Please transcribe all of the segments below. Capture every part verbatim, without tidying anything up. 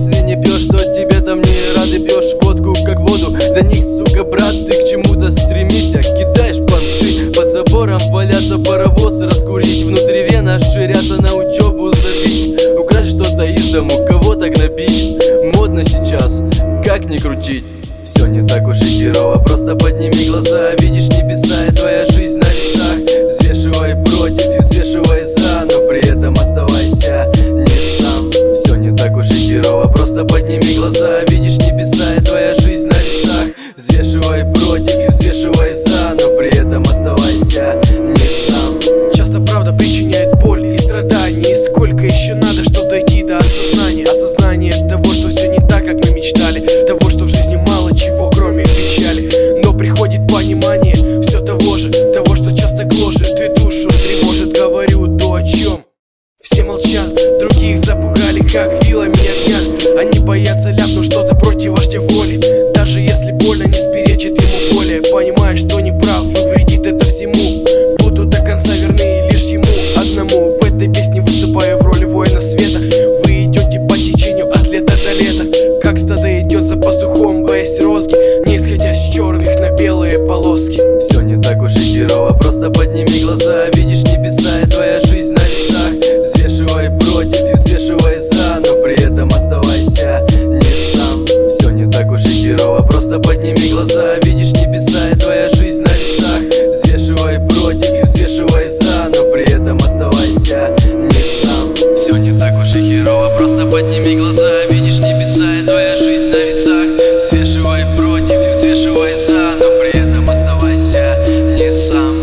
если не пьешь, то тебе там не рады. Пьешь водку как воду, до них, сука, брат, ты к чему-то стремишься. Кидаешь понты, под забором валяться паровозы, раскурить внутри вена, ширяться на учебу забить, украсть что-то из дому, кого-то гнобить. Модно сейчас, как ни крутить. Все не так уж и херово, просто подними глаза. Видишь небеса, и твоя жизнь на весах. Взвешивай против и взвешивай за, но при этом оставайся не сам. Все не так уж и херово, просто подними глаза. Видишь небеса, и твоя жизнь на весах. Взвешивай против и взвешивай за, но при этом оставайся не сам. Часто правда причиняет боль и страдания, и сколько еще надо, чтобы дойти до осознания. Осознание того, что все не так, как мы мечтали, того, что в жизни мало чего, кроме печали. Но приходит понимание все того же, того, что часто гложет и душу тревожит. Говорю то, о чем все молчат, других запугали, как вилами огня. Они боятся ляпнуть что-то против вождя воли, даже если больно, не сперечит ему более. Понимая, что не прав и вредит это всему, буду до конца верны лишь ему одному. В этой песне выступаю в роли воина света. Вы идете по течению от лета до лета, как стадо идет за пастухом, боясь розги, не исходя с черных на белые полоски. Все не так уж и херово, просто подними глаза. Видишь небеса, и твоя жизнь на весах. Взвешивай против и взвешивай за, но при этом оставайся не сам. Все не так уж и херово, просто подними глаза. Видишь небеса, и твоя жизнь на весах. Взвешивай против и взвешивай за, но при этом оставайся не сам. Все не так уж и херово, просто подними глаза. Видишь небеса, и твоя жизнь на весах. Взвешивай против и взвешивай за, но при этом оставайся не сам.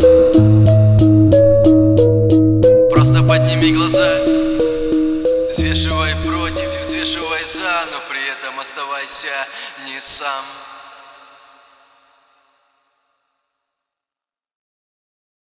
Просто подними глаза. Взвешивай против и взвешивай за, но при этом оставайся не сам.